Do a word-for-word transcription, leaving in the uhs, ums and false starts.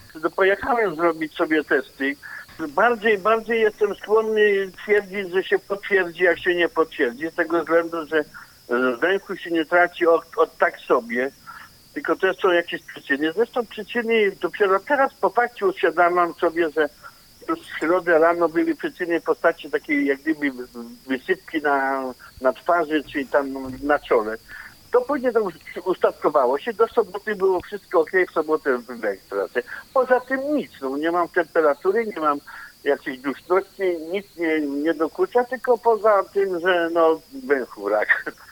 no, pojechałem zrobić sobie testy. Bardziej, bardziej jestem skłonny twierdzić, że się potwierdzi, jak się nie potwierdzi, z tego względu, że zdęchu się nie traci od, od tak sobie, tylko też są jakieś przyczyny. Zresztą przyczyny dopiero teraz po fakcie uświadamiam sobie, że już w środę rano były przyczyny w postaci takiej jak gdyby wysypki na, na twarzy, czy tam na czole. To później to już ustawkowało się, do soboty było wszystko ok, w sobotę byłem w pracy. Poza tym nic, no nie mam temperatury, nie mam jakiejś duszności, nic nie, nie dokucza, tylko poza tym, że no węchu rak.